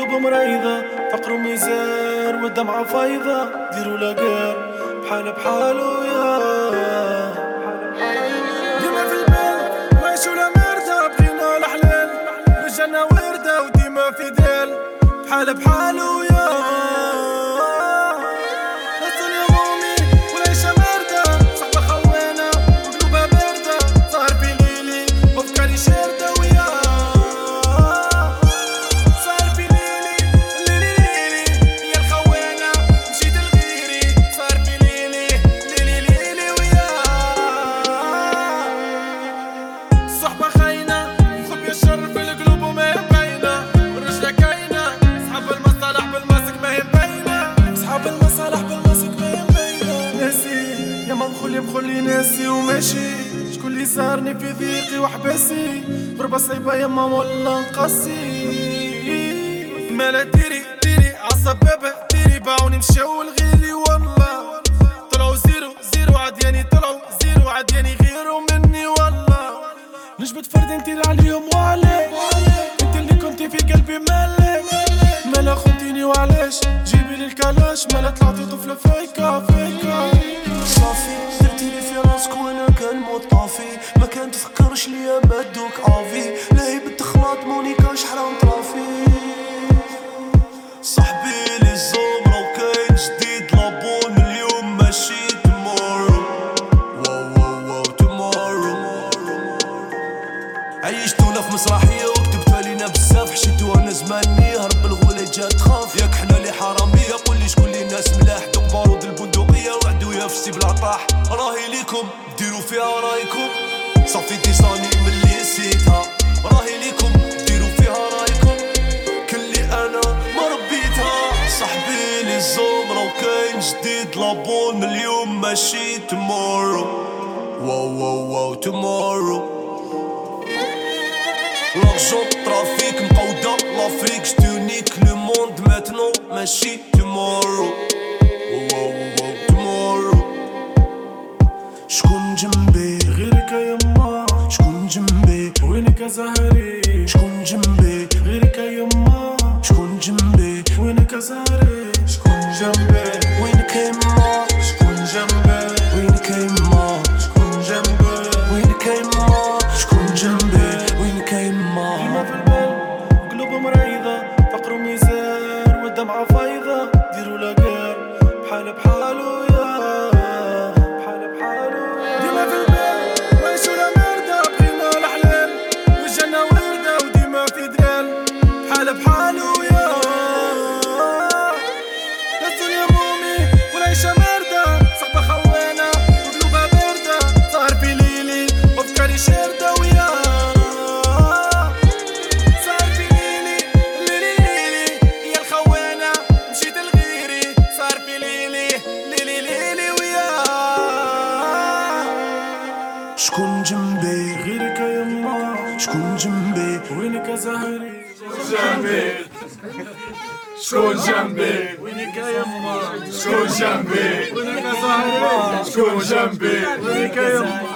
مريضة، فقر وميزان والدمعة فايضة، ديروا لاقار بحال بحالو يا ديما في البال وعيشو لا مردة، بغينا الحلال والجنة وردة وديما في دال بحال بحالو يا الدنيا مومي والعيشة باردة، صحبة خوانة وقلوبها باردة، سهر في ليلي وافكاري شاردة ويا سهر في ليلي ليلي يا الخوانة مشيت لغيري، سهر في ليلي ليلي ويا الصحبة خاينة وخبيا الشر في القلوب وما باينة، والرجلة كاينة صحاب المصالح بالماسك ما هي باينة، صحاب المصالح بالماسك ما هي باينة. ناسي يا ما مخلي ناسي وماشي، شكون اللي زارني في ضيقي وحباسي، غربة صعيبة يما والله نقاسي، مالا ديري عالسبابة ديري، باعوني مشاو لغيري والله، طلعوا زيرو عدياني، طلعوا زيرو عدياني غيروا مني والله، نجبت فرد انتي عليهم وعليك، انت اللي كنتي في قلبي مالك، مالا خنتيني وعلاش جيبي لي الكلاش، مالا طلعتي طفلة فيكا صافي درتيلي في راسك وانا كان مطافي، ما كان تفكرش ليا مادوك افي، لاهي بالتخلاط مونيكاش حرام طرافي، صاحبي لي الزمرة وكاين جديد لابون من اليوم ماشي تمورو، واو تمورو، عيشتونا في مسرحية وكتبتها لينا بزاف، حشيتو انا زماني هرب الغولي جات تخاف، ياك حنا لي حرامية قولي شكون لي ناس ملاح، دوك بارود البندقية وعدويا في السي بلا طاح، راهي ليكم ديرو فيها رايكم، صافي ديساني ملي نسيتها، راهي ليكم ديرو فيها رايكم، كلي انا ما ربيتها، صاحبي لي الزمرة وكاين جديد لابون من اليوم ماشي تمورو، واو تمورو، l'argent trafic مقودة لافريك، جتونيك لو موند ماتنو ماشي tomorrow، واو tomorrow، شكون جنبي غيرك يما، شكون جنبي وينك يا زهري، شكون جنبي غيرك يما، شكون جنبي وينك يا زهري، شكون جنبي، وينك يما شكون جنبي، وينك يما شكون جنبي، وينك يما شكون جنبي وينك يما، ديما في البال قلوب مريضة، فقر وميزان والدمعة فايضة، ديروا لاقار بحال بحالو يا بحال بحالو، ديما في البال وعيشو لا مردة، بغينا الحلال والجنة وردة وديما في دلال بحال بحالو يا الدنيا مومي والعيشة باردة، صحبة خوانة وقلوبها باردة، سهر في ليلي وافكاري شاردة ويا سهر في ليلي يا الخوانة مشيت لغيري، سهر في ليلي ويا شكون جنبي غيرك يما، شكون جنبي وينك يا زهري، جنبي شكون جنبي وينك يما، شكون جنبي وينك يا زهري، شكون جنبي وينك يما.